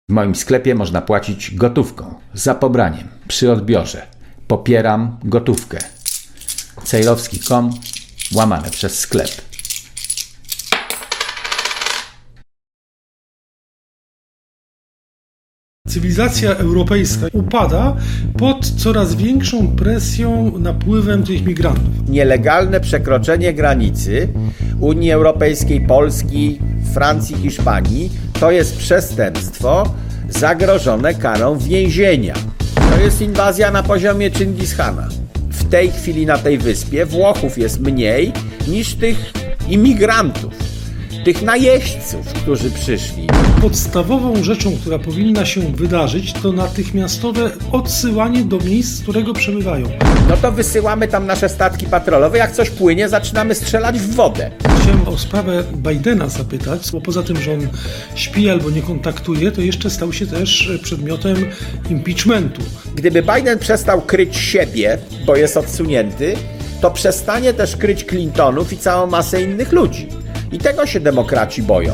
W moim sklepie można płacić gotówką, za pobraniem, przy odbiorze. Popieram gotówkę. cejrowski.com/sklep. Cywilizacja europejska upada pod coraz większą presją, napływem tych migrantów. Nielegalne przekroczenie granicy Unii Europejskiej, Polski, Francji, Hiszpanii to jest przestępstwo zagrożone karą więzienia. To jest inwazja na poziomie Chingis-Khana. W tej chwili na tej wyspie Włochów jest mniej niż tych imigrantów, tych najeźdźców, którzy przyszli. Podstawową rzeczą, która powinna się wydarzyć, to natychmiastowe odsyłanie do miejsc, z którego przebywają. No to wysyłamy tam nasze statki patrolowe, jak coś płynie, zaczynamy strzelać w wodę. Chciałem o sprawę Bidena zapytać, bo poza tym, że on śpi albo nie kontaktuje, to jeszcze stał się też przedmiotem impeachmentu. Gdyby Biden przestał kryć siebie, bo jest odsunięty, to przestanie też kryć Clintonów i całą masę innych ludzi. I tego się demokraci boją.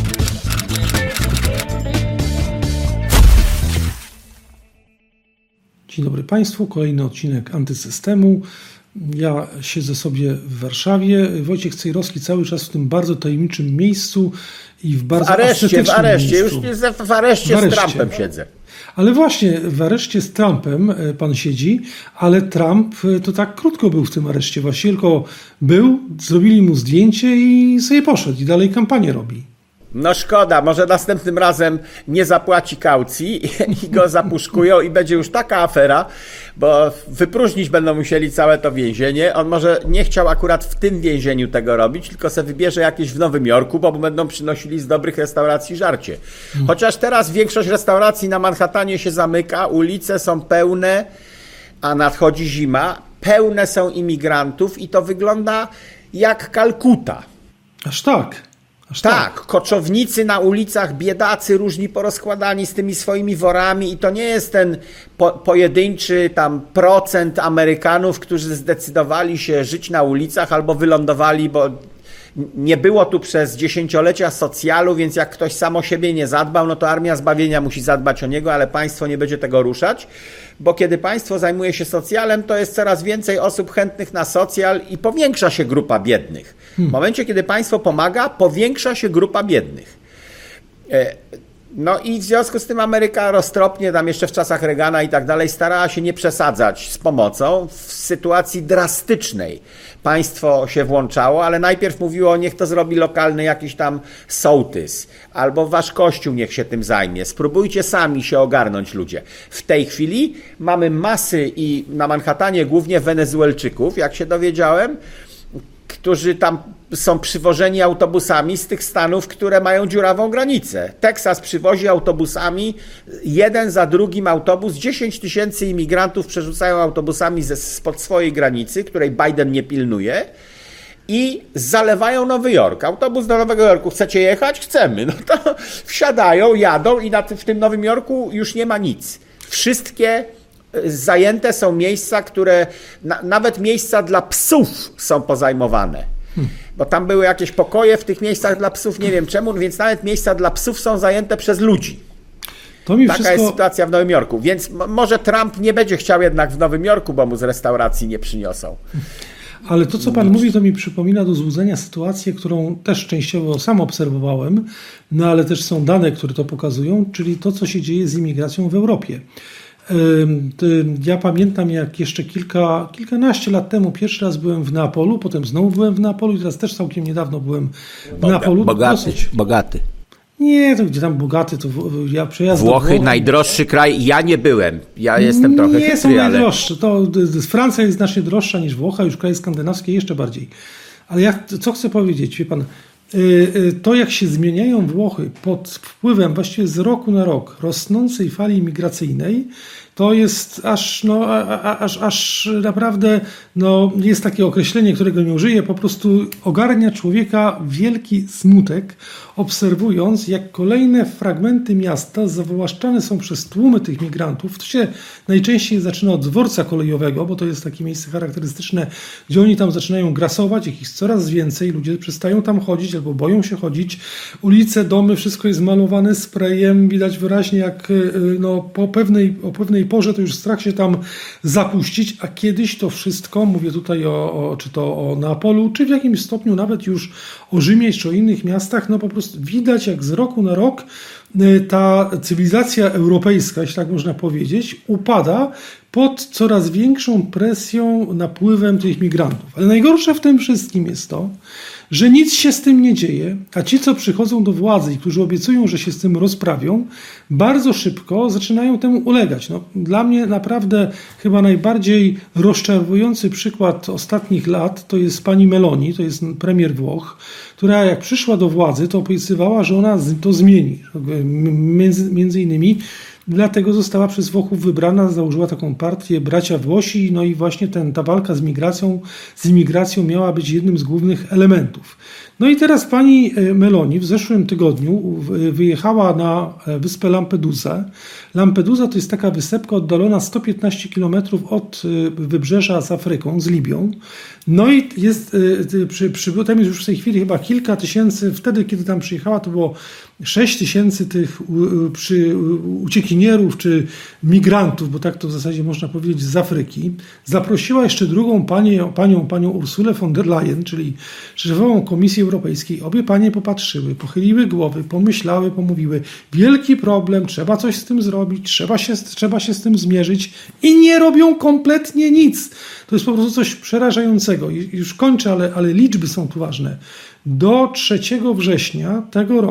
Dzień dobry Państwu, kolejny odcinek Antysystemu. Ja siedzę sobie w Warszawie. Wojciech Cejrowski cały czas w tym bardzo tajemniczym miejscu i w bardzo ascetycznym miejscu. Już w areszcie z Trumpem siedzę. Ale właśnie w areszcie z Trumpem pan siedzi, ale Trump to tak krótko był w tym areszcie. Właśnie tylko był, zrobili mu zdjęcie i sobie poszedł i dalej kampanię robi. No szkoda, może następnym razem nie zapłaci kaucji i go zapuszkują i będzie już taka afera, bo wypróżnić będą musieli całe to więzienie. On może nie chciał akurat w tym więzieniu tego robić, tylko se wybierze jakieś w Nowym Jorku, bo będą przynosili z dobrych restauracji żarcie. Chociaż teraz większość restauracji na Manhattanie się zamyka, ulice są pełne, a nadchodzi zima, pełne są imigrantów i to wygląda jak Kalkuta. Aż tak. Tak, koczownicy na ulicach, biedacy różni porozkładani z tymi swoimi worami i to nie jest ten pojedynczy tam procent Amerykanów, którzy zdecydowali się żyć na ulicach albo wylądowali, bo nie było tu przez dziesięciolecia socjalu, więc jak ktoś sam o siebie nie zadbał, no to Armia Zbawienia musi zadbać o niego, ale państwo nie będzie tego ruszać, bo kiedy państwo zajmuje się socjalem, to jest coraz więcej osób chętnych na socjal i powiększa się grupa biednych. W momencie, kiedy państwo pomaga, powiększa się grupa biednych. No i w związku z tym Ameryka roztropnie, tam jeszcze w czasach Reagana i tak dalej, starała się nie przesadzać z pomocą. W sytuacji drastycznej państwo się włączało, ale najpierw mówiło, niech to zrobi lokalny jakiś tam sołtys, albo wasz kościół niech się tym zajmie. Spróbujcie sami się ogarnąć, ludzie. W tej chwili mamy masy i na Manhattanie głównie Wenezuelczyków, jak się dowiedziałem, którzy tam są przywożeni autobusami z tych stanów, które mają dziurawą granicę. Teksas przywozi autobusami, jeden za drugim autobus, 10 000 imigrantów przerzucają autobusami spod swojej granicy, której Biden nie pilnuje i zalewają Nowy Jork. Autobus do Nowego Jorku, chcecie jechać? Chcemy. No to wsiadają, jadą i w tym Nowym Jorku już nie ma nic. Wszystkie zajęte są miejsca, które, nawet miejsca dla psów są pozajmowane. Bo tam były jakieś pokoje w tych miejscach dla psów, nie wiem czemu, więc nawet miejsca dla psów są zajęte przez ludzi. Taka jest sytuacja w Nowym Jorku. Więc może Trump nie będzie chciał jednak w Nowym Jorku, bo mu z restauracji nie przyniosą. Ale to, co pan mówi, to mi przypomina do złudzenia sytuację, którą też częściowo sam obserwowałem, no ale też są dane, które to pokazują, czyli to, co się dzieje z imigracją w Europie. Ja pamiętam, jak jeszcze kilkanaście lat temu pierwszy raz byłem w Neapolu, potem znowu byłem w Neapolu i teraz też całkiem niedawno byłem w Neapolu. Bogaty. Nie, to gdzie tam bogaty, to ja przejazd Włochy, najdroższy kraj, ja nie byłem. Ja jestem trochę chytry, nie są najdroższe. To Francja jest znacznie droższa niż Włochy, już kraje skandynawskie jeszcze bardziej. Ale ja co chcę powiedzieć, wie pan, to jak się zmieniają Włochy pod wpływem właściwie z roku na rok rosnącej fali migracyjnej, to jest aż naprawdę, jest takie określenie, którego nie użyję, po prostu ogarnia człowieka wielki smutek, obserwując, jak kolejne fragmenty miasta zawłaszczane są przez tłumy tych migrantów. To się najczęściej zaczyna od dworca kolejowego, bo to jest takie miejsce charakterystyczne, gdzie oni tam zaczynają grasować, ich jest coraz więcej, ludzie przestają tam chodzić albo boją się chodzić. Ulice, domy, wszystko jest malowane sprayem, widać wyraźnie, jak o pewnej porze to już strach się tam zapuścić, a kiedyś to wszystko, mówię tutaj czy to o Neapolu, czy w jakimś stopniu nawet już o Rzymie, czy o innych miastach, po prostu widać, jak z roku na rok ta cywilizacja europejska, jeśli tak można powiedzieć, upada pod coraz większą presją, napływem tych migrantów. Ale najgorsze w tym wszystkim jest to, że nic się z tym nie dzieje, a ci, co przychodzą do władzy i którzy obiecują, że się z tym rozprawią, bardzo szybko zaczynają temu ulegać. Dla mnie naprawdę chyba najbardziej rozczarowujący przykład ostatnich lat to jest pani Meloni, to jest premier Włoch, która jak przyszła do władzy, to obiecywała, że ona to zmieni. Między innymi dlatego została przez Włochów wybrana, założyła taką partię Bracia Włosi, i właśnie ta walka z imigracją miała być jednym z głównych elementów. I teraz pani Meloni w zeszłym tygodniu wyjechała na wyspę Lampedusa. Lampedusa to jest taka wysepka oddalona 115 km od wybrzeża z Afryką, z Libią. I jest, tam jest już w tej chwili chyba kilka tysięcy, wtedy kiedy tam przyjechała, to było 6 tysięcy tych uciekinierów czy migrantów, bo tak to w zasadzie można powiedzieć, z Afryki. Zaprosiła jeszcze drugą panią Ursulę von der Leyen, czyli szefową Komisji Europejskiej. Obie panie popatrzyły, pochyliły głowy, pomyślały, pomówiły. Wielki problem, trzeba coś z tym zrobić, trzeba się z tym zmierzyć i nie robią kompletnie nic. To jest po prostu coś przerażającego. I już kończę, ale liczby są tu ważne. Do 3 września tego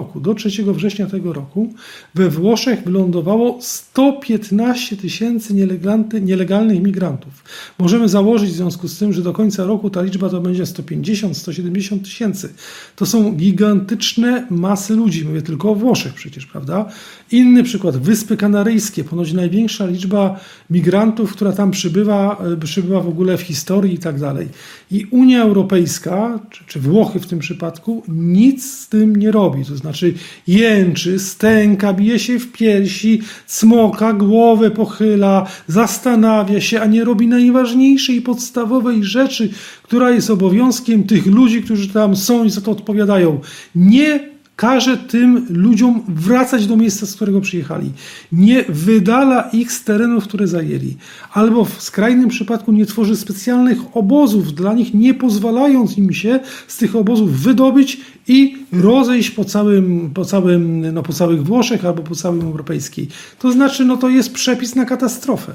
roku we Włoszech wylądowało 115 tysięcy nielegalnych migrantów. Możemy założyć w związku z tym, że do końca roku ta liczba to będzie 150-170 tysięcy. To są gigantyczne masy ludzi. Mówię tylko o Włoszech przecież, prawda? Inny przykład, Wyspy Kanaryjskie. Ponoć największa liczba migrantów, która tam przybywa w ogóle w historii i tak dalej. I Unia Europejska, czy Włochy w tym przypadku, nic z tym nie robi. To znaczy jęczy, stęka, bije się w piersi, cmoka, głowę pochyla, zastanawia się, a nie robi najważniejszej i podstawowej rzeczy, która jest obowiązkiem tych ludzi, którzy tam są i za to odpowiadają. Nie każe tym ludziom wracać do miejsca, z którego przyjechali. Nie wydala ich z terenów, które zajęli. Albo w skrajnym przypadku nie tworzy specjalnych obozów dla nich, nie pozwalając im się z tych obozów wydobyć i rozejść po całych Włoszech albo po całym europejskiej. To znaczy, to jest przepis na katastrofę.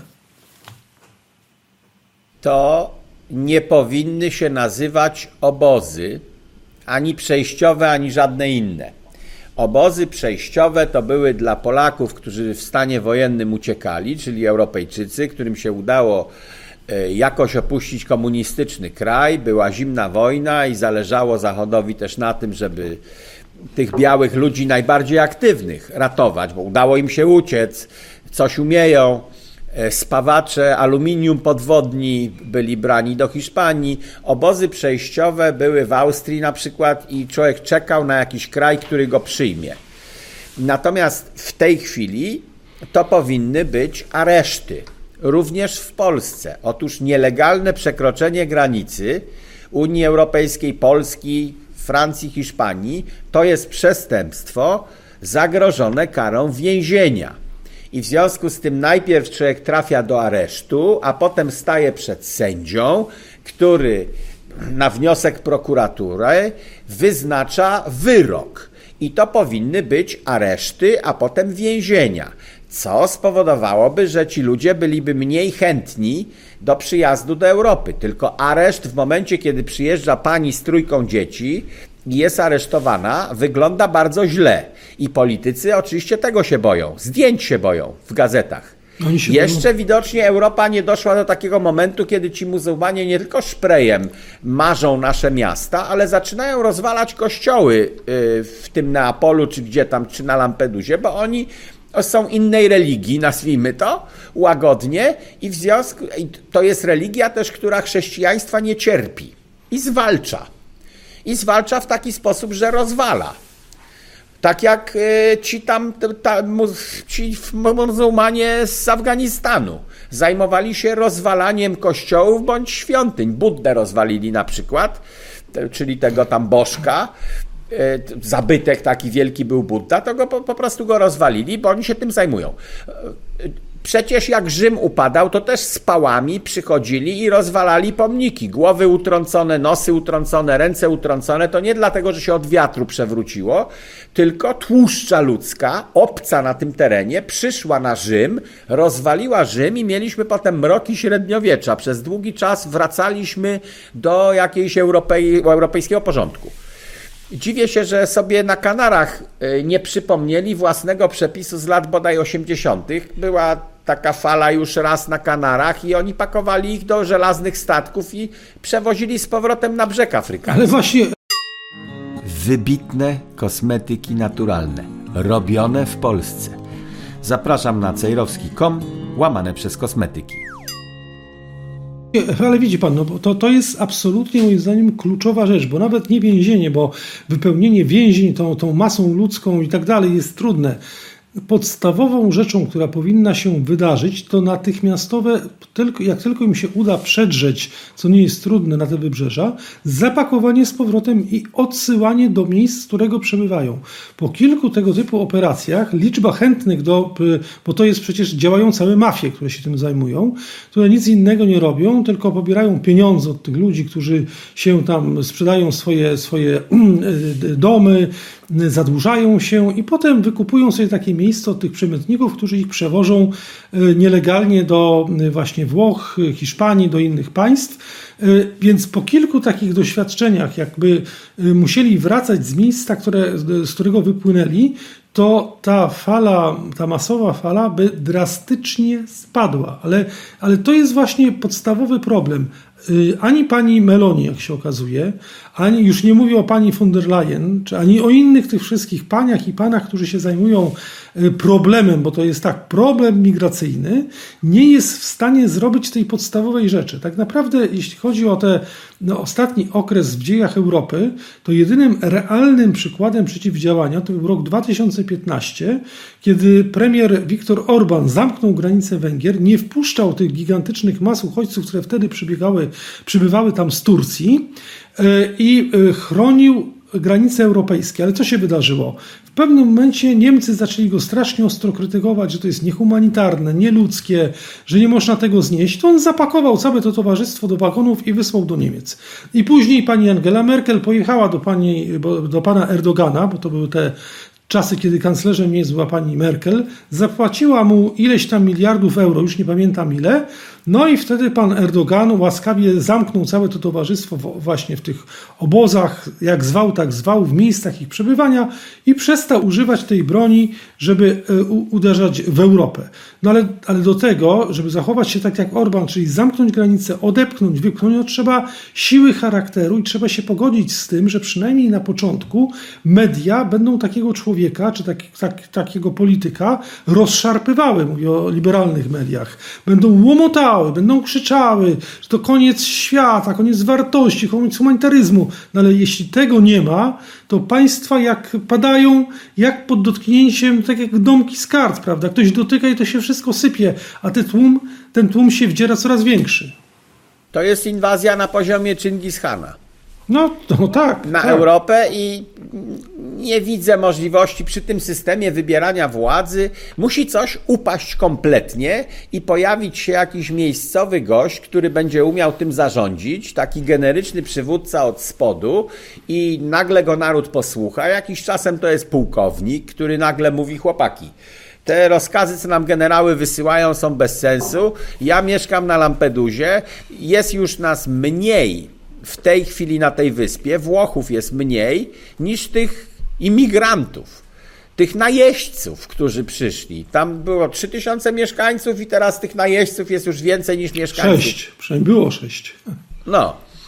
To nie powinny się nazywać obozy, ani przejściowe, ani żadne inne. Obozy przejściowe to były dla Polaków, którzy w stanie wojennym uciekali, czyli Europejczycy, którym się udało jakoś opuścić komunistyczny kraj, była zimna wojna i zależało Zachodowi też na tym, żeby tych białych ludzi najbardziej aktywnych ratować, bo udało im się uciec, coś umieją. Spawacze, aluminium podwodni byli brani do Hiszpanii. Obozy przejściowe były w Austrii na przykład i człowiek czekał na jakiś kraj, który go przyjmie. Natomiast w tej chwili to powinny być areszty, również w Polsce. Otóż nielegalne przekroczenie granicy Unii Europejskiej, Polski, Francji, Hiszpanii to jest przestępstwo zagrożone karą więzienia. I w związku z tym najpierw człowiek trafia do aresztu, a potem staje przed sędzią, który na wniosek prokuratury wyznacza wyrok. I to powinny być areszty, a potem więzienia. Co spowodowałoby, że ci ludzie byliby mniej chętni do przyjazdu do Europy. Tylko areszt w momencie, kiedy przyjeżdża pani z 3 dzieci i jest aresztowana, wygląda bardzo źle. I politycy oczywiście tego się boją. Zdjęć się boją w gazetach. Jeszcze widocznie Europa nie doszła do takiego momentu, kiedy ci muzułmanie nie tylko szprejem marzą nasze miasta, ale zaczynają rozwalać kościoły w tym Neapolu, czy gdzie tam, czy na Lampedusie, bo oni są innej religii, nazwijmy to łagodnie, i to jest religia też, która chrześcijaństwa nie cierpi i zwalcza. I zwalcza w taki sposób, że rozwala. Tak jak ci muzułmanie z Afganistanu zajmowali się rozwalaniem kościołów bądź świątyń. Buddę rozwalili na przykład, czyli tego tam bożka. Zabytek taki wielki był Budda, to go po prostu go rozwalili, bo oni się tym zajmują. Przecież jak Rzym upadał, to też z pałami przychodzili i rozwalali pomniki. Głowy utrącone, nosy utrącone, ręce utrącone. To nie dlatego, że się od wiatru przewróciło, tylko tłuszcza ludzka, obca na tym terenie, przyszła na Rzym, rozwaliła Rzym i mieliśmy potem mroki średniowiecza. Przez długi czas wracaliśmy do jakiegoś europejskiego porządku. Dziwię się, że sobie na Kanarach nie przypomnieli własnego przepisu z lat bodaj 80. Była taka fala już raz na Kanarach i oni pakowali ich do żelaznych statków i przewozili z powrotem na brzeg afrykański. Ale właśnie... Wybitne kosmetyki naturalne, robione w Polsce. Zapraszam na cejrowski.com /kosmetyki. Ale widzi pan, no bo to jest absolutnie moim zdaniem kluczowa rzecz, bo nawet nie więzienie, bo wypełnienie więzień tą masą ludzką i tak dalej jest trudne. Podstawową rzeczą, która powinna się wydarzyć, to natychmiastowe, jak tylko im się uda przedrzeć, co nie jest trudne na te wybrzeża, zapakowanie z powrotem i odsyłanie do miejsc, z którego przebywają. Po kilku tego typu operacjach liczba chętnych bo to jest przecież działają całe mafie, które się tym zajmują, które nic innego nie robią, tylko pobierają pieniądze od tych ludzi, którzy się tam sprzedają swoje domy, zadłużają się i potem wykupują sobie takie miejsce od tych przemytników, którzy ich przewożą nielegalnie do właśnie Włoch, Hiszpanii, do innych państw. Więc po kilku takich doświadczeniach jakby musieli wracać z miejsca, z którego wypłynęli, to ta masowa fala by drastycznie spadła. Ale to jest właśnie podstawowy problem. Ani pani Meloni, jak się okazuje, ani już nie mówię o pani von der Leyen, czy ani o innych tych wszystkich paniach i panach, którzy się zajmują problemem, bo to jest tak, problem migracyjny, nie jest w stanie zrobić tej podstawowej rzeczy. Tak naprawdę, jeśli chodzi o ten ostatni okres w dziejach Europy, to jedynym realnym przykładem przeciwdziałania to był rok 2015, kiedy premier Viktor Orban zamknął granicę Węgier, nie wpuszczał tych gigantycznych mas uchodźców, które wtedy przybywały tam z Turcji i chronił granice europejskie. Ale co się wydarzyło? W pewnym momencie Niemcy zaczęli go strasznie ostro krytykować, że to jest niehumanitarne, nieludzkie, że nie można tego znieść. To on zapakował całe to towarzystwo do wagonów i wysłał do Niemiec. I później pani Angela Merkel pojechała do pana Erdogana, bo to były te czasy, kiedy kanclerzem Niemiec była pani Merkel, zapłaciła mu ileś tam miliardów euro, już nie pamiętam ile, no i wtedy pan Erdogan łaskawie zamknął całe to towarzystwo właśnie w tych obozach, jak zwał, tak zwał, w miejscach ich przebywania i przestał używać tej broni, żeby uderzać w Europę. No ale do tego, żeby zachować się tak jak Orban, czyli zamknąć granicę, odepchnąć, wypchnąć, no trzeba siły charakteru i trzeba się pogodzić z tym, że przynajmniej na początku media będą takiego człowieka, czy takiego polityka rozszarpywały, mówię o liberalnych mediach, będą łomotały, będą krzyczały, że to koniec świata, koniec wartości, koniec humanitaryzmu. No ale jeśli tego nie ma, to państwa padają jak pod dotknięciem, tak jak domki z kart, prawda? Ktoś dotyka i to się wszystko sypie, a ten tłum się wdziera coraz większy. To jest inwazja na poziomie Chingis-Khana. No tak. Na Europę i nie widzę możliwości przy tym systemie wybierania władzy. Musi coś upaść kompletnie i pojawić się jakiś miejscowy gość, który będzie umiał tym zarządzić, taki generyczny przywódca od spodu i nagle go naród posłucha. Jakiś czasem to jest pułkownik, który nagle mówi: chłopaki, te rozkazy, co nam generały wysyłają, są bez sensu. Ja mieszkam na Lampedusie, jest już nas mniej w tej chwili na tej wyspie, Włochów jest mniej niż tych imigrantów, tych najeźdźców, którzy przyszli. Tam było 3000 mieszkańców i teraz tych najeźdźców jest już więcej niż mieszkańców. 6, przynajmniej było 6. No,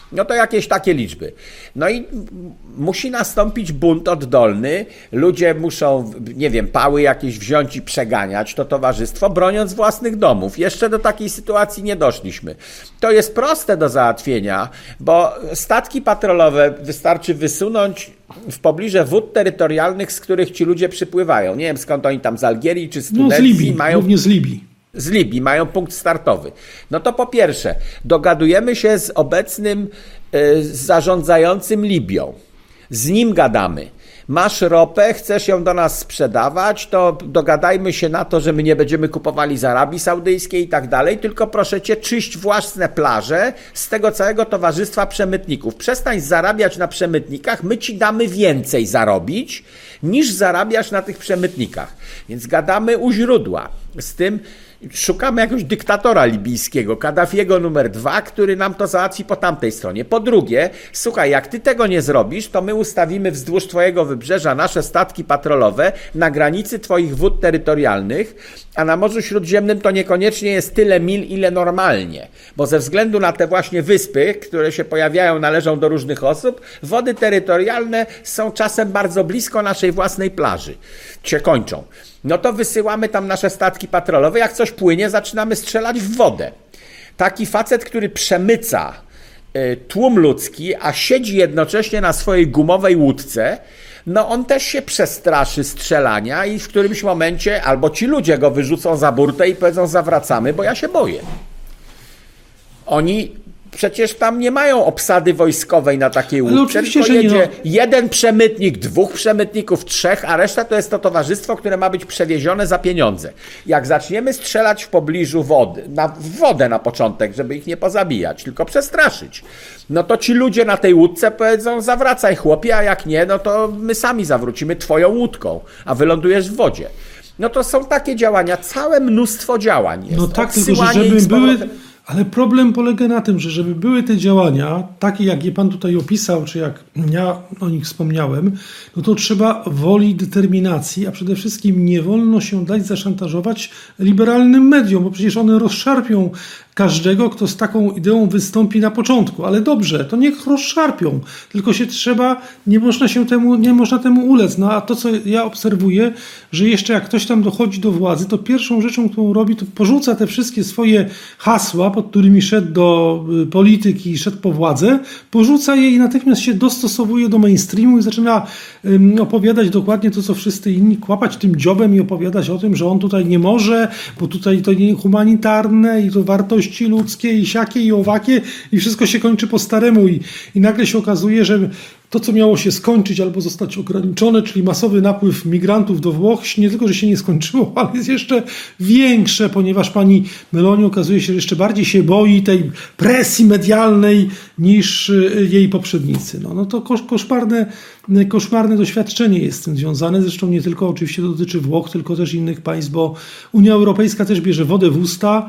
No to jakieś takie liczby. No i musi nastąpić bunt oddolny, ludzie muszą, nie wiem, pały jakieś wziąć i przeganiać to towarzystwo, broniąc własnych domów. Jeszcze do takiej sytuacji nie doszliśmy. To jest proste do załatwienia, bo statki patrolowe wystarczy wysunąć w pobliżu wód terytorialnych, z których ci ludzie przypływają. Nie wiem, skąd oni tam, z Algierii czy z Tunezji. No z Libii, głównie z Libii. Z Libii, mają punkt startowy. No to po pierwsze, dogadujemy się z obecnym zarządzającym Libią. Z nim gadamy. Masz ropę, chcesz ją do nas sprzedawać, to dogadajmy się na to, że my nie będziemy kupowali z Arabii Saudyjskiej i tak dalej, tylko proszę cię, czyść własne plaże z tego całego towarzystwa przemytników. Przestań zarabiać na przemytnikach, my ci damy więcej zarobić, niż zarabiasz na tych przemytnikach. Więc gadamy u źródła. Z tym szukamy jakiegoś dyktatora libijskiego, Kaddafiego numer 2, który nam to załatwi po tamtej stronie. Po drugie, słuchaj, jak ty tego nie zrobisz, to my ustawimy wzdłuż twojego wybrzeża nasze statki patrolowe na granicy twoich wód terytorialnych, a na Morzu Śródziemnym to niekoniecznie jest tyle mil, ile normalnie, bo ze względu na te właśnie wyspy, które się pojawiają, należą do różnych osób, wody terytorialne są czasem bardzo blisko naszej własnej plaży, się kończą. No to wysyłamy tam nasze statki patrolowe, jak coś płynie, zaczynamy strzelać w wodę. Taki facet, który przemyca tłum ludzki, a siedzi jednocześnie na swojej gumowej łódce, no on też się przestraszy strzelania i w którymś momencie albo ci ludzie go wyrzucą za burtę i powiedzą zawracamy, bo ja się boję. Oni przecież tam nie mają obsady wojskowej na takiej łódce, tylko jedzie jeden przemytnik, 2 przemytników, 3, a reszta to jest to towarzystwo, które ma być przewiezione za pieniądze. Jak zaczniemy strzelać w pobliżu wody, w wodę na początek, żeby ich nie pozabijać, tylko przestraszyć, no to ci ludzie na tej łódce powiedzą zawracaj chłopie, a jak nie, no to my sami zawrócimy twoją łódką, a wylądujesz w wodzie. No to są takie działania, całe mnóstwo działań jest. No tak, tylko że żeby były... Ale problem polega na tym, że żeby były te działania, takie jak je pan tutaj opisał, czy jak ja o nich wspomniałem, no to trzeba woli i determinacji, a przede wszystkim nie wolno się dać zaszantażować liberalnym mediom, bo przecież one rozszarpią każdego, kto z taką ideą wystąpi na początku. Ale dobrze, to niech rozszarpią, tylko się trzeba, nie można temu ulec. No a to, co ja obserwuję, że jeszcze jak ktoś tam dochodzi do władzy, to pierwszą rzeczą, którą robi, to porzuca te wszystkie swoje hasła, pod którymi szedł do polityki i szedł po władzę, porzuca je i natychmiast się dostosowuje do mainstreamu i zaczyna opowiadać dokładnie to, co wszyscy inni, kłapać tym dziobem i opowiadać o tym, że on tutaj nie może, bo tutaj to nie humanitarne i to wartości ludzkie i siakie i owakie i wszystko się kończy po staremu i nagle się okazuje, że to, co miało się skończyć albo zostać ograniczone, czyli masowy napływ migrantów do Włoch, nie tylko, że się nie skończyło, ale jest jeszcze większe, ponieważ pani Meloni okazuje się, że jeszcze bardziej się boi tej presji medialnej niż jej poprzednicy. No to koszmarne doświadczenie jest z tym związane. Zresztą nie tylko oczywiście dotyczy Włoch, tylko też innych państw, bo Unia Europejska też bierze wodę w usta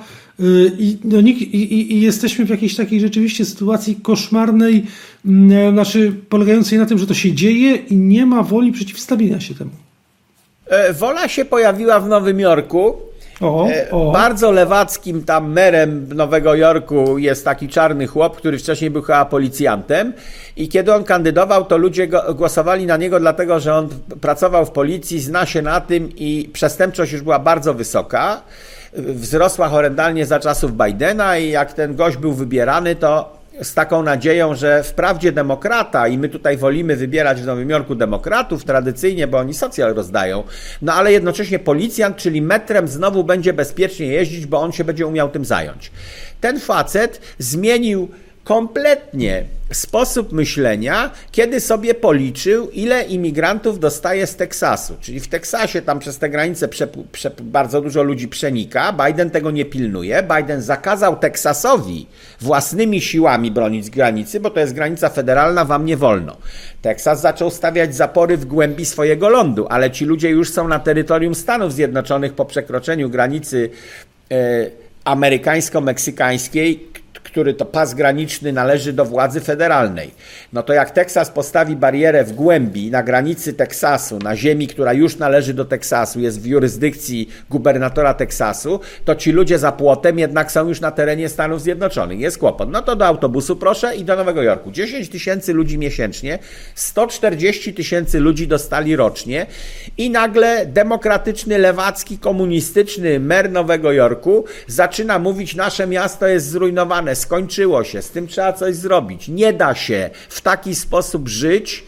i jesteśmy w jakiejś takiej rzeczywiście sytuacji koszmarnej, polegającej na tym, że to się dzieje i nie ma woli przeciwstawienia się temu. Wola się pojawiła w Nowym Jorku. Bardzo lewackim tam merem Nowego Jorku jest taki czarny chłop, który wcześniej był chyba policjantem i kiedy on kandydował, to ludzie głosowali na niego dlatego, że on pracował w policji, zna się na tym i przestępczość już była bardzo wysoka. Wzrosła horrendalnie za czasów Bidena i jak ten gość był wybierany, to z taką nadzieją, że wprawdzie demokrata i my tutaj wolimy wybierać w Nowym Jorku demokratów tradycyjnie, bo oni socjal rozdają, no ale jednocześnie policjant, czyli metrem znowu będzie bezpiecznie jeździć, bo on się będzie umiał tym zająć. Ten facet zmienił kompletnie sposób myślenia, kiedy sobie policzył, ile imigrantów dostaje z Teksasu. Czyli w Teksasie tam przez te granice bardzo dużo ludzi przenika. Biden tego nie pilnuje. Biden zakazał Teksasowi własnymi siłami bronić granicy, bo to jest granica federalna, wam nie wolno. Teksas zaczął stawiać zapory w głębi swojego lądu, ale ci ludzie już są na terytorium Stanów Zjednoczonych po przekroczeniu granicy amerykańsko-meksykańskiej, który to pas graniczny należy do władzy federalnej. No to jak Teksas postawi barierę w głębi, na granicy Teksasu, na ziemi, która już należy do Teksasu, jest w jurysdykcji gubernatora Teksasu, to ci ludzie za płotem jednak są już na terenie Stanów Zjednoczonych. Jest kłopot. No to do autobusu proszę i do Nowego Jorku. 10 tysięcy ludzi miesięcznie, 140 tysięcy ludzi dostali rocznie i nagle demokratyczny, lewacki, komunistyczny mer Nowego Jorku zaczyna mówić, nasze miasto jest zrujnowane, skończyło się, z tym trzeba coś zrobić. Nie da się w taki sposób żyć,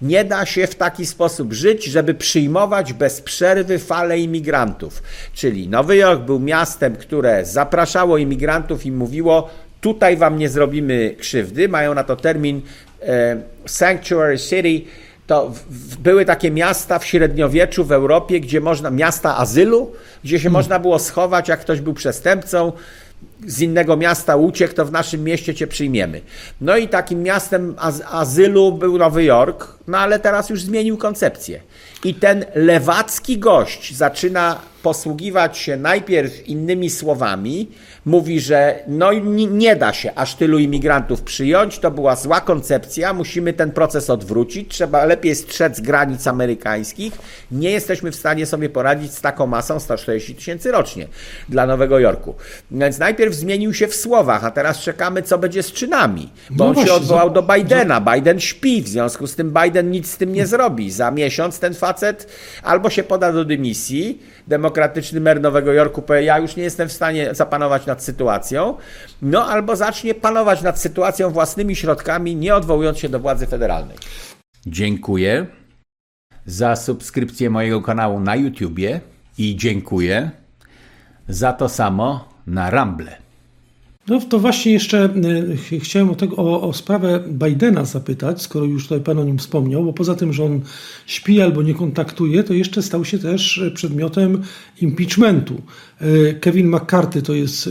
żeby przyjmować bez przerwy falę imigrantów. Czyli Nowy Jork był miastem, które zapraszało imigrantów i mówiło, tutaj wam nie zrobimy krzywdy, mają na to termin Sanctuary City. To były takie miasta w średniowieczu w Europie, gdzie miasta azylu, gdzie się można było schować, jak ktoś był przestępcą, z innego miasta uciekł, to w naszym mieście cię przyjmiemy. No i takim miastem azylu był Nowy Jork, no ale teraz już zmienił koncepcję. I ten lewacki gość zaczyna posługiwać się najpierw innymi słowami, mówi, że no nie da się aż tylu imigrantów przyjąć, to była zła koncepcja, musimy ten proces odwrócić, trzeba lepiej strzec granic amerykańskich, nie jesteśmy w stanie sobie poradzić z taką masą 140 tysięcy rocznie dla Nowego Jorku. Więc najpierw zmienił się w słowach, a teraz czekamy, co będzie z czynami, bo on się odwołał do Bidena, Biden śpi, w związku z tym Biden nic z tym nie zrobi. Za miesiąc ten facet albo się poda do dymisji, demokratyczny mer Nowego Jorku powie, ja już nie jestem w stanie zapanować nad sytuacją, no albo zacznie panować nad sytuacją własnymi środkami, nie odwołując się do władzy federalnej. Dziękuję za subskrypcję mojego kanału na YouTubie i dziękuję za to samo na Rumble. No to właśnie jeszcze chciałem o sprawę Bidena zapytać, skoro już tutaj Pan o nim wspomniał, bo poza tym, że on śpi albo nie kontaktuje, to jeszcze stał się też przedmiotem impeachmentu. Kevin McCarthy to jest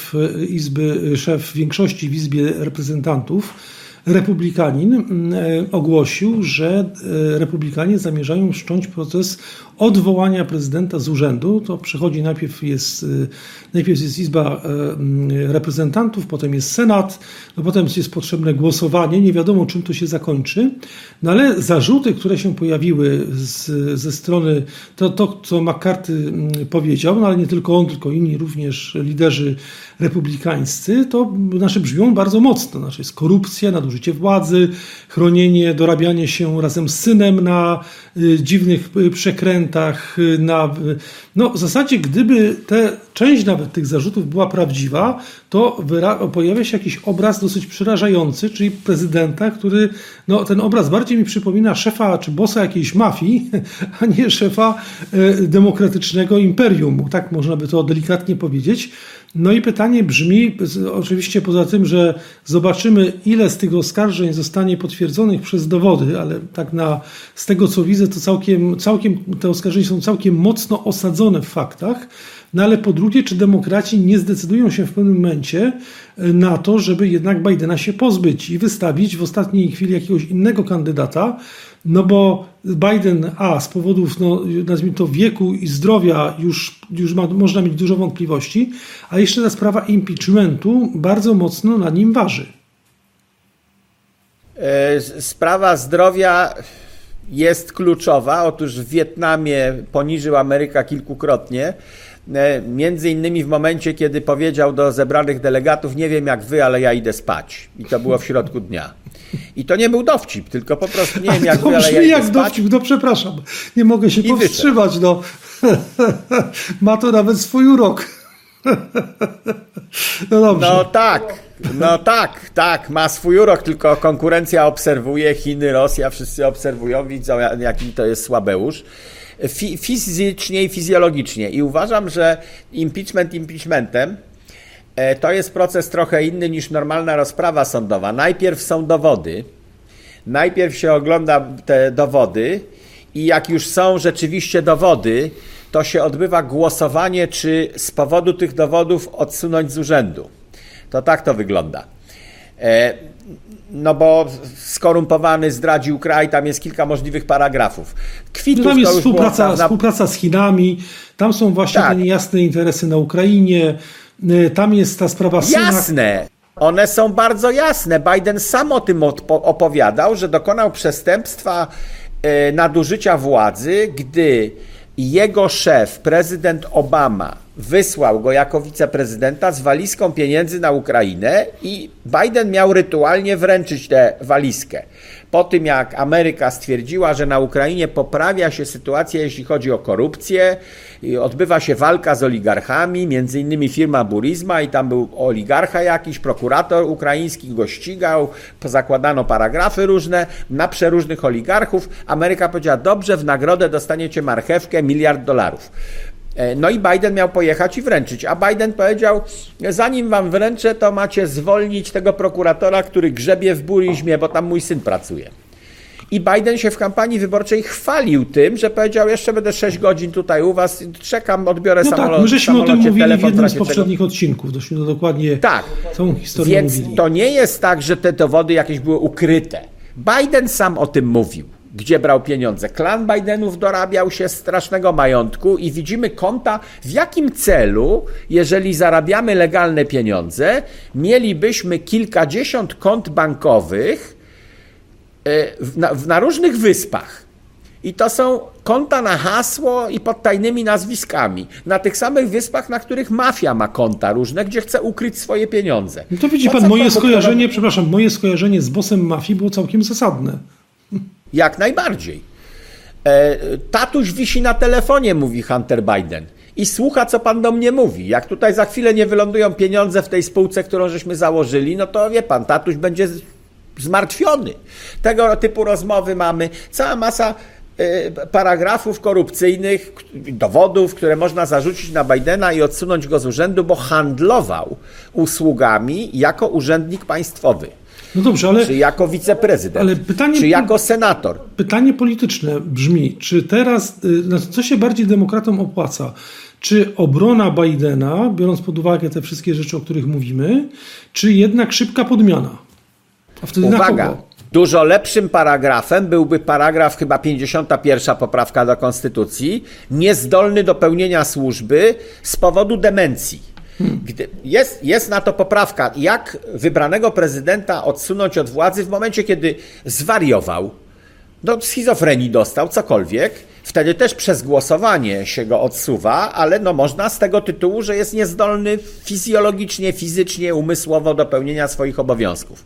szef większości w Izbie Reprezentantów, republikanin, ogłosił, że republikanie zamierzają wszcząć proces odwołania prezydenta z urzędu. To przychodzi najpierw jest Izba Reprezentantów, potem jest Senat, no potem jest potrzebne głosowanie, nie wiadomo czym to się zakończy, no ale zarzuty, które się pojawiły ze strony, to co McCarthy powiedział, no ale nie tylko on, tylko inni również liderzy republikańscy, to brzmią bardzo mocno. Znaczy jest korupcja, nadużycie władzy, chronienie, dorabianie się razem z synem na dziwnych przekrętach. No w zasadzie gdyby część nawet tych zarzutów była prawdziwa, to pojawia się jakiś obraz dosyć przerażający, czyli prezydenta, który, no ten obraz bardziej mi przypomina szefa czy bossa jakiejś mafii, a nie szefa demokratycznego imperium. Tak można by to delikatnie powiedzieć. No i pytanie brzmi, oczywiście poza tym, że zobaczymy, ile z tych oskarżeń zostanie potwierdzonych przez dowody, ale tak z tego co widzę, to całkiem te oskarżenia są całkiem mocno osadzone w faktach. No ale po drugie, czy demokraci nie zdecydują się w pewnym momencie na to, żeby jednak Bidena się pozbyć i wystawić w ostatniej chwili jakiegoś innego kandydata, no bo Biden z powodów, no, nazwijmy to wieku i zdrowia już można mieć dużo wątpliwości, a jeszcze ta sprawa impeachmentu bardzo mocno na nim waży. Sprawa zdrowia jest kluczowa. Otóż w Wietnamie poniżył Amerykę kilkukrotnie. Między innymi w momencie, kiedy powiedział do zebranych delegatów, nie wiem jak wy, ale ja idę spać. I to było w środku dnia. I to nie był dowcip, tylko po prostu nie wiem jak wy, ale ja idę spać. Dowcip, no przepraszam, nie mogę się powstrzymać. No. Ma to nawet swój urok. No dobrze. No tak, ma swój urok, tylko konkurencja obserwuje, Chiny, Rosja, wszyscy obserwują, widzą jaki to jest słabeusz. Fizycznie i fizjologicznie. I uważam, że impeachmentem to jest proces trochę inny niż normalna rozprawa sądowa. Najpierw są dowody, najpierw się ogląda te dowody i jak już są rzeczywiście dowody, to się odbywa głosowanie, czy z powodu tych dowodów odsunąć z urzędu. To tak to wygląda. No bo skorumpowany zdradził kraj, tam jest kilka możliwych paragrafów. Kwitów, tam jest współpraca z Chinami, tam są właśnie te niejasne interesy na Ukrainie, tam jest ta sprawa syna. Jasne! One są bardzo jasne. Biden sam o tym opowiadał, że dokonał przestępstwa nadużycia władzy, gdy jego szef, prezydent Obama, wysłał go jako wiceprezydenta z walizką pieniędzy na Ukrainę i Biden miał rytualnie wręczyć tę walizkę. Po tym jak Ameryka stwierdziła, że na Ukrainie poprawia się sytuacja, jeśli chodzi o korupcję, odbywa się walka z oligarchami, między innymi firma Burisma i tam był oligarcha jakiś, prokurator ukraiński go ścigał, pozakładano paragrafy różne na przeróżnych oligarchów. Ameryka powiedziała, dobrze, w nagrodę dostaniecie marchewkę, $1 miliard. No i Biden miał pojechać i wręczyć, a Biden powiedział, zanim wam wręczę, to macie zwolnić tego prokuratora, który grzebie w Burismie, bo tam mój syn pracuje. I Biden się w kampanii wyborczej chwalił tym, że powiedział, jeszcze będę 6 godzin tutaj u was, czekam, odbiorę samolot. Tak, my żeśmy o tym mówili w jednym z poprzednich odcinków, dośmy dokładnie tą historię mówili. Więc to nie jest tak, że te dowody jakieś były ukryte. Biden sam o tym mówił. Gdzie brał pieniądze. Klan Bidenów dorabiał się strasznego majątku i widzimy konta, w jakim celu, jeżeli zarabiamy legalne pieniądze, mielibyśmy kilkadziesiąt kont bankowych na różnych wyspach. I to są konta na hasło i pod tajnymi nazwiskami. Na tych samych wyspach, na których mafia ma konta różne, gdzie chce ukryć swoje pieniądze. No to widzi pan, moje skojarzenie z bossem mafii było całkiem zasadne. Jak najbardziej. Tatuś wisi na telefonie, mówi Hunter Biden. I słucha, co pan do mnie mówi. Jak tutaj za chwilę nie wylądują pieniądze w tej spółce, którą żeśmy założyli, no to wie pan, tatuś będzie zmartwiony. Tego typu rozmowy mamy. Cała masa paragrafów korupcyjnych, dowodów, które można zarzucić na Bidena i odsunąć go z urzędu, bo handlował usługami jako urzędnik państwowy. No dobrze, ale, czy jako wiceprezydent, czy jako senator. Pytanie polityczne brzmi, czy teraz, co się bardziej demokratom opłaca? Czy obrona Bidena, biorąc pod uwagę te wszystkie rzeczy, o których mówimy, czy jednak szybka podmiana? A wtedy uwaga, na kogo? Dużo lepszym paragrafem byłby paragraf chyba 51 poprawka do Konstytucji, niezdolny do pełnienia służby z powodu demencji. Jest na to poprawka, jak wybranego prezydenta odsunąć od władzy w momencie, kiedy zwariował, do schizofrenii dostał, cokolwiek, wtedy też przez głosowanie się go odsuwa, ale no można z tego tytułu, że jest niezdolny fizjologicznie, fizycznie, umysłowo do pełnienia swoich obowiązków.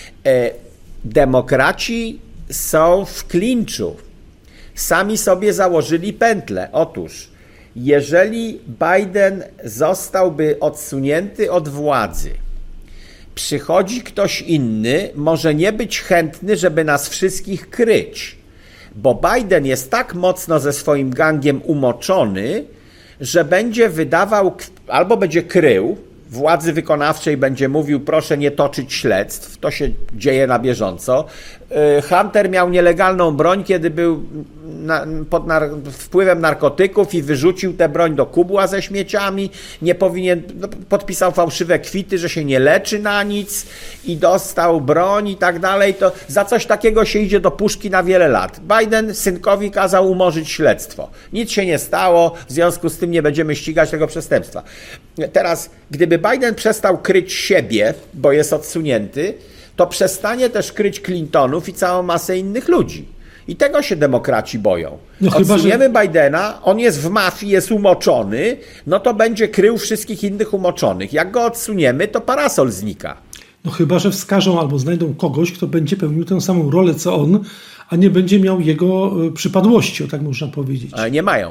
Demokraci są w klinczu. Sami sobie założyli pętlę. Otóż jeżeli Biden zostałby odsunięty od władzy, przychodzi ktoś inny, może nie być chętny, żeby nas wszystkich kryć, bo Biden jest tak mocno ze swoim gangiem umoczony, że będzie wydawał, albo będzie krył, władzy wykonawczej będzie mówił, proszę nie toczyć śledztw, to się dzieje na bieżąco. Hunter miał nielegalną broń, kiedy był pod wpływem narkotyków i wyrzucił tę broń do kubła ze śmieciami, nie powinien, podpisał fałszywe kwity, że się nie leczy na nic i dostał broń i tak dalej, to za coś takiego się idzie do puszki na wiele lat. Biden synkowi kazał umorzyć śledztwo. Nic się nie stało, w związku z tym nie będziemy ścigać tego przestępstwa. Teraz, gdyby Biden przestał kryć siebie, bo jest odsunięty, to przestanie też kryć Clintonów i całą masę innych ludzi. I tego się demokraci boją. Odsuniemy Bidena, on jest w mafii, jest umoczony, no to będzie krył wszystkich innych umoczonych. Jak go odsuniemy, to parasol znika. No chyba, że wskażą albo znajdą kogoś, kto będzie pełnił tę samą rolę, co on, a nie będzie miał jego przypadłości, o tak można powiedzieć. Ale nie mają.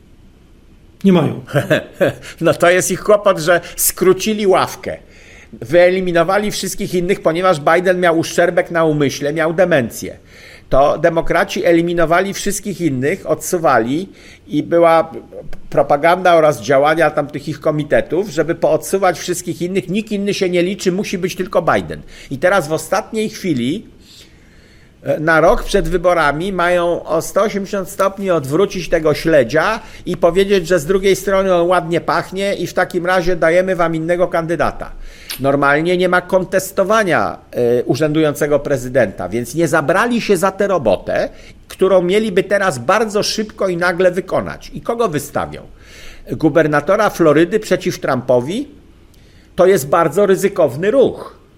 Nie mają. No to jest ich kłopot, że skrócili ławkę. Wyeliminowali wszystkich innych, ponieważ Biden miał uszczerbek na umyśle, miał demencję. To demokraci eliminowali wszystkich innych, odsuwali i była propaganda oraz działania tamtych ich komitetów, żeby poodsuwać wszystkich innych. Nikt inny się nie liczy, musi być tylko Biden. I teraz w ostatniej chwili, na rok przed wyborami, mają o 180 stopni odwrócić tego śledzia i powiedzieć, że z drugiej strony on ładnie pachnie i w takim razie dajemy wam innego kandydata. Normalnie nie ma kontestowania urzędującego prezydenta, więc nie zabrali się za tę robotę, którą mieliby teraz bardzo szybko i nagle wykonać. I kogo wystawią? Gubernatora Florydy przeciw Trumpowi? To jest bardzo ryzykowny ruch.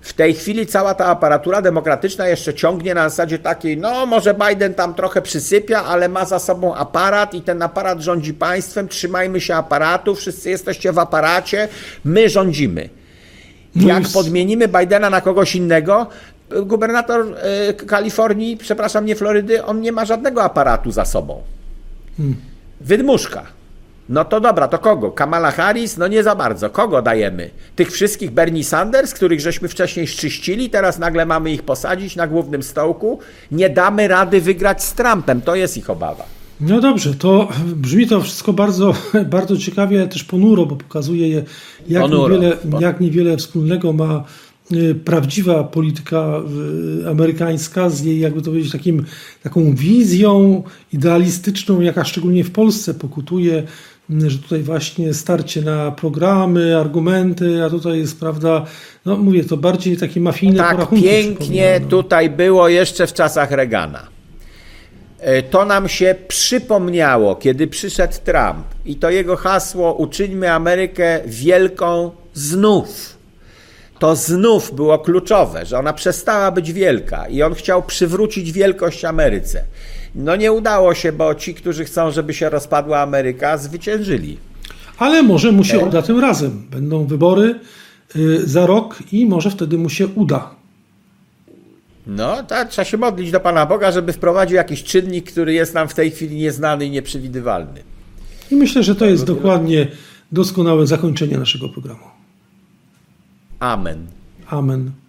W tej chwili cała ta aparatura demokratyczna jeszcze ciągnie na zasadzie takiej, no może Biden tam trochę przysypia, ale ma za sobą aparat i ten aparat rządzi państwem, trzymajmy się aparatu, wszyscy jesteście w aparacie, my rządzimy. Jak podmienimy Bidena na kogoś innego, gubernator Kalifornii, przepraszam, nie Florydy, on nie ma żadnego aparatu za sobą. Wydmuszka. No to dobra, to kogo? Kamala Harris? No nie za bardzo. Kogo dajemy? Tych wszystkich Bernie Sanders, których żeśmy wcześniej szczyścili, teraz nagle mamy ich posadzić na głównym stołku? Nie damy rady wygrać z Trumpem, to jest ich obawa. No dobrze, to brzmi to wszystko bardzo, bardzo ciekawie, ale też ponuro, bo pokazuje, jak niewiele wspólnego ma prawdziwa polityka amerykańska z jej, jakby to powiedzieć, taką wizją idealistyczną, jaka szczególnie w Polsce pokutuje, że tutaj właśnie starcie na programy, argumenty, a tutaj jest, prawda, no mówię, to bardziej takie mafijne porachunki. Tak pięknie tutaj było jeszcze w czasach Reagana. To nam się przypomniało, kiedy przyszedł Trump i to jego hasło uczyńmy Amerykę wielką znów. To znów było kluczowe, że ona przestała być wielka i on chciał przywrócić wielkość Ameryce. No nie udało się, bo ci, którzy chcą, żeby się rozpadła Ameryka, zwyciężyli. Ale może mu się uda tym razem. Będą wybory za rok i może wtedy mu się uda. No, tak, trzeba się modlić do Pana Boga, żeby wprowadził jakiś czynnik, który jest nam w tej chwili nieznany i nieprzewidywalny. I myślę, że to jest dokładnie doskonałe zakończenie naszego programu. Amen. Amen.